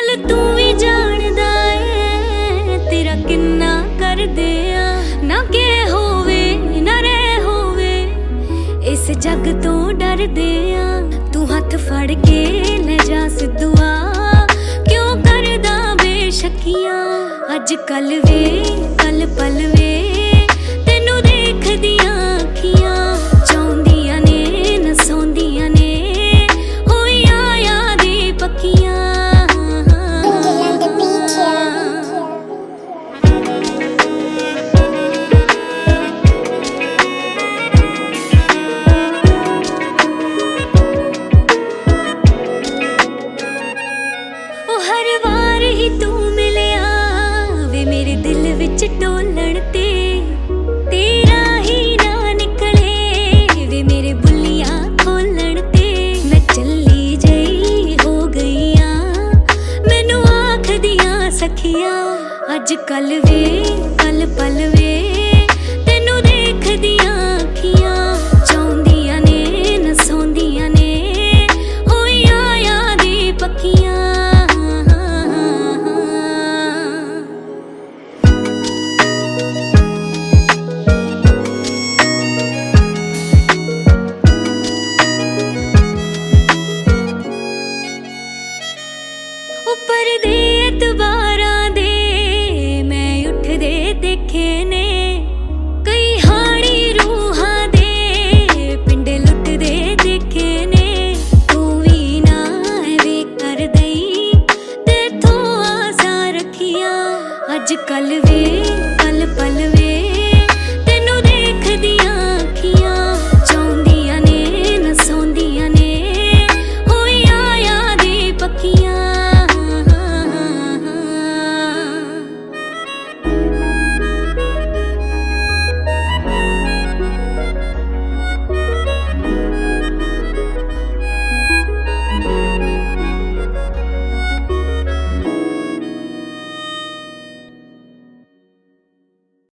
दिल तू भी जानदा है तेरा किन्ना कर दे ना के होवे ना रे होवे इस जग तो डर दे तू हाथ फड़ के ले जा सिद्धुआ क्यों करदा बेशकियां अज कल वे कल पल वे तेनू देख दियां अखियां चाहुंदियां ने न सौंदियां ने होइयां यादी पक्कियां हर वार ही तू मिलिया वे मेरे दिल विच टोलण ते तेरा ही ना निकले वे मेरे बुलियां खोलण ते मैं चली जई हो गईया मैनू आख दियां सखियां अज कल वे कल पल वे तेनू देख दियां अखियां चाहुंदियां ने न सौंदियां ने होइयां यादी पक्कियां उपर दे एतबारां दे मैं उठदे देखे ने कई हाड़ी रूहां दे पिंड लुटदे देखे ने तू भी ना वे कर दई तेथों आसा रखियां अज कल वे कल पल वे